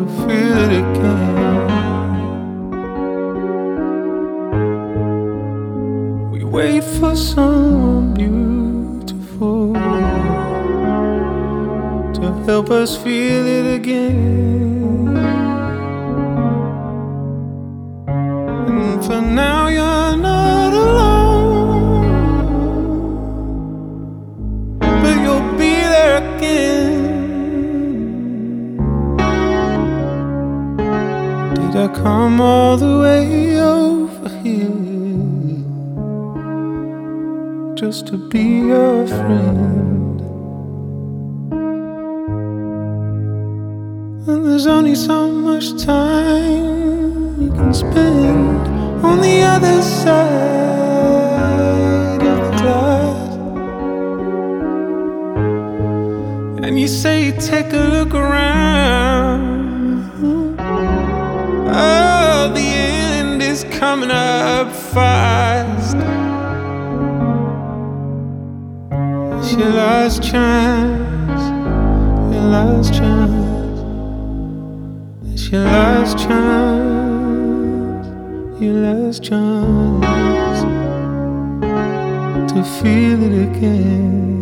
feel it again. We wait for someone beautiful to help us feel it again. And for now you're not alone, but you'll be there again. Did I come all the way over here just to be your friend? And there's only so much time you can spend on the other side of the glass. And you say, take a look around. Oh, the end is coming up fast. It's your last chance, your last chance. It's your last chance, your last chance to feel it again.